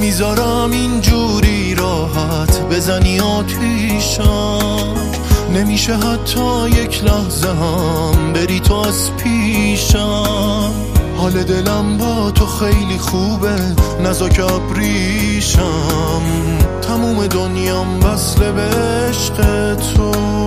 نمیذارم اینجوری راحت بزنی آتیشم، نمیشه حتی یک لحظه هم بری تو از پیشم. حال دلم با تو خیلی خوبه، نزاک ابریشم، تموم دنیام وصله به عشق تو.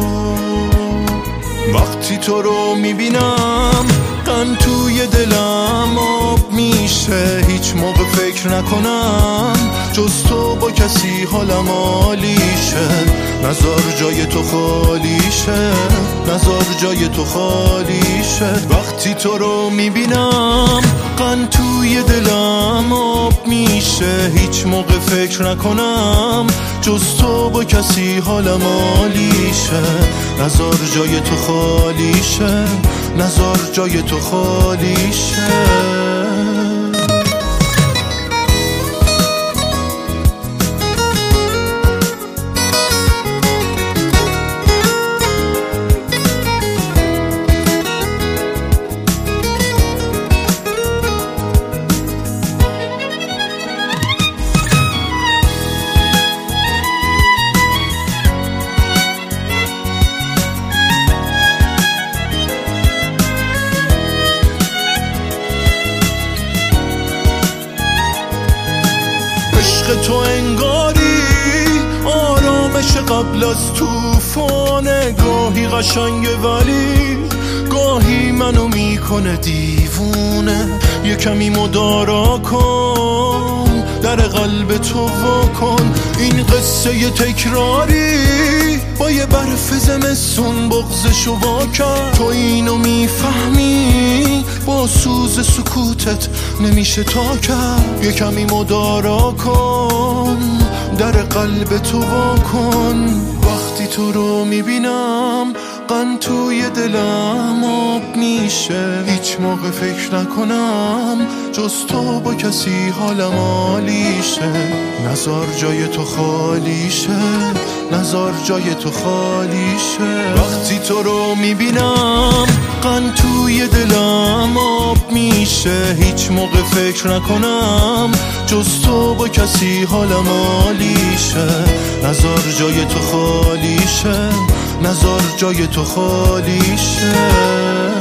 وقتی تو رو میبینم قند توی دلم آب میشه، هیچ موقع فکر نکنم جز تو با کسی حالم عالیشه. نزار جای تو خالیشه، نزار جای تو خالیشه. وقتی تو رو میبینم قند توی دلم آب میشه، هیچ موقع فکر نکنم جز تو با کسی حالم عالیشه. نزار جای تو خالیشه، نزار جای تو خالیشه. عشق تو انگاری آرامش قبل از توفانه، گاهی قشنگه ولی گاهی منو میکنه دیوونه. یه کمی مدارا کن، در قلب تو واکن، این قصه ی تکراری با یه برف زمستون بغضشو واکن. تو اینو میفهمی با سوز سکوتت نمیشه تا کرد. یه کمی مدارا کن، در قلب تو واکن. وقتی تو رو میبینم قند توی دلم آب میشه، هیچ موقع فکر نکنم جز تو با کسی حالم عالیشه. نزار جای تو خالیشه، نزار جای تو خالیشه. وقتی تو رو میبینم قند توی دلم آب میشه، هیچ موقع فکر نکنم جز تو با کسی حالم عالیشه. نزار جای تو خالیشه، نزار جای تو خالیشه.